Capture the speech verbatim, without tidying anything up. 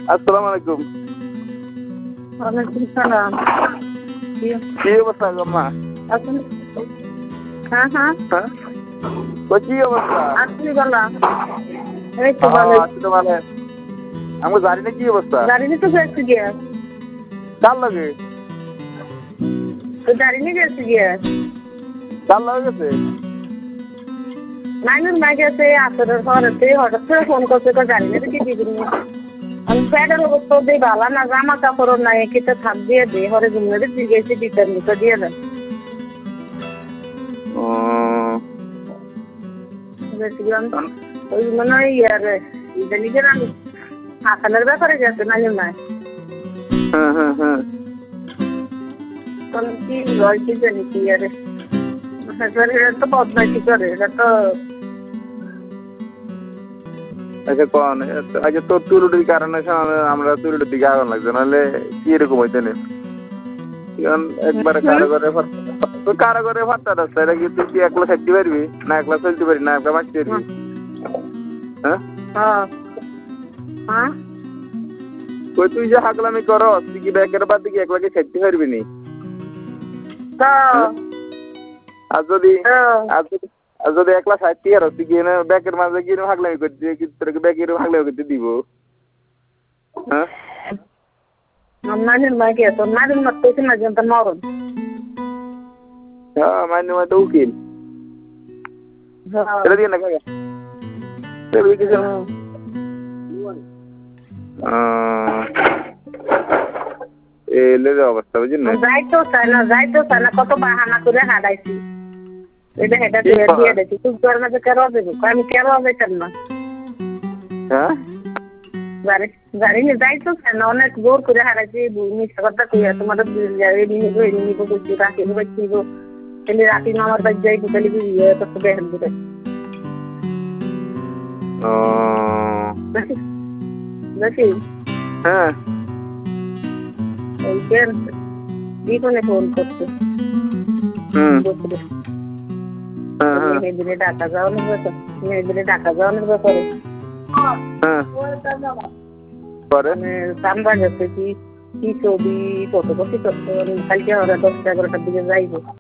আসসালামু আলাইকুম। ওয়ালাইকুম সালাম। কি অবস্থা আম্মা? আপনি হ্যাঁ হ্যাঁ হ্যাঁ কই কি অবস্থা? আপনি বলা এই তো ভালো। আছি তো ভালো। আমি জানি না কি অবস্থা। গাড়ি নিতে গেছি গিয়া কার লাগে? তো গাড়ি নিয়ে গেছি গিয়া কার লাগে গেছে? নাইনুর মা গেছে আসরের পরেতে হঠাৎ করে ফোন করছে তো গাড়ি নিতে কি দিবি আমি প্যাডের অবস্থা দিয়ে ভালো না জামা কাপড় নাই কিতে থাক দিয়ে দে হরে জুমনে দিয়ে গেছি দিতেন নিতে দিয়ে দেন ও গেছিলাম ওই মনে হয় ইয়ার ইদানিকে আমি হাসানের ব্যাপারে গেছে নাইনুর মা হ্যাঁ হ্যাঁ হ্যাঁ তখন কি হয় কি জানি কি আরে এটা তো বদমাইশি করে এটা তো আচ্ছা কোন আচ্ছা তোর তুরুটির কারণে আমরা তুরুটির দিকে আগান লাগছে নাহলে কি এরকম হইতে নেই একবারে কারাগারে তোর কারাগারে ভাতটা রাস্তা এটা কি তুই কি একলা থাকতে পারবি না একলা চলতে পারবি না একলা বাঁচতে পারবি হ্যাঁ হ্যাঁ কই তুই যে হাগলামি করস তুই কি ব্যাগের বাদ দিকে একলাকে থাকতে পারবি নি আর যদি আর যদি আর যদি একলা সাইতে আর তুই গিয়ে ব্যাগের মাঝে গিয়ে হাগলামি করতে কি তোর ব্যাগের হাগলামি করতে দিব হ্যাঁ নানির মাকে তোর নানির মা তো না জানতে মরণ হ্যাঁ মানে মা তো উকিল এটা দিয়ে না কাকা এটা কিছু না এলে অবস্থা বুঝলি না যাইতো চাই না যাইতো চাই না কত বাহানা করে হারাইছি এটা হেটা দিয়ে দিয়ে দিয়েছি তুই তোর মাঝে কেন দেবো আমি কেন যাইতাম না হ্যাঁ গাড়ি গাড়ি নিয়ে যাইতো চাই না অনেক জোর করে হারাইছি মিথ্যা কথা কইয়া তোমার নিব নিব করছি রাখি নিব তাহলে রাখি আমার বাড়ি যাইবো তাহলে কি করতে দেখেন দিতে ও দেখি হ্যাঁ ওই কেন দীপনে ফোন করছে হুম মেয়েদিনে ঢাকা যাওয়ানোর ব্যাপার মেয়েদিনে ঢাকা যাওয়ানোর ব্যাপারে সামরা যাচ্ছে কি কি ছবি ফটোকপি করতে কালকে ওরা দশটা এগারোটার দিকে যাইবো